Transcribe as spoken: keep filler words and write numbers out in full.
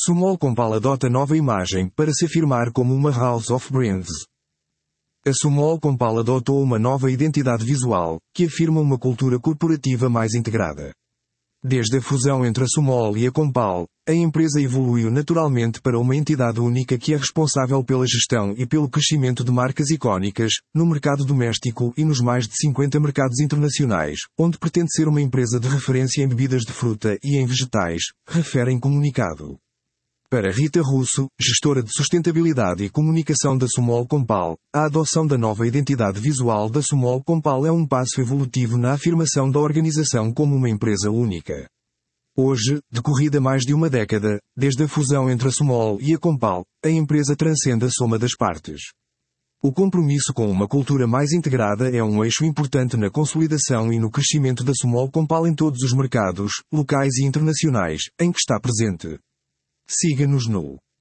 Sumol Compal adota nova imagem para se afirmar como uma House of Brands. A Sumol Compal adotou uma nova identidade visual, que afirma uma cultura corporativa mais integrada. Desde a fusão entre a Sumol e a Compal, a empresa evoluiu naturalmente para uma entidade única que é responsável pela gestão e pelo crescimento de marcas icónicas, no mercado doméstico e nos mais de cinquenta mercados internacionais, onde pretende ser uma empresa de referência em bebidas de fruta e em vegetais, refere em comunicado. Para Rita Russo, gestora de sustentabilidade e comunicação da Sumol Compal, a adoção da nova identidade visual da Sumol Compal é um passo evolutivo na afirmação da organização como uma empresa única. Hoje, decorrida mais de uma década, desde a fusão entre a Sumol e a Compal, a empresa transcende a soma das partes. O compromisso com uma cultura mais integrada é um eixo importante na consolidação e no crescimento da Sumol Compal em todos os mercados, locais e internacionais, em que está presente. Siga-nos no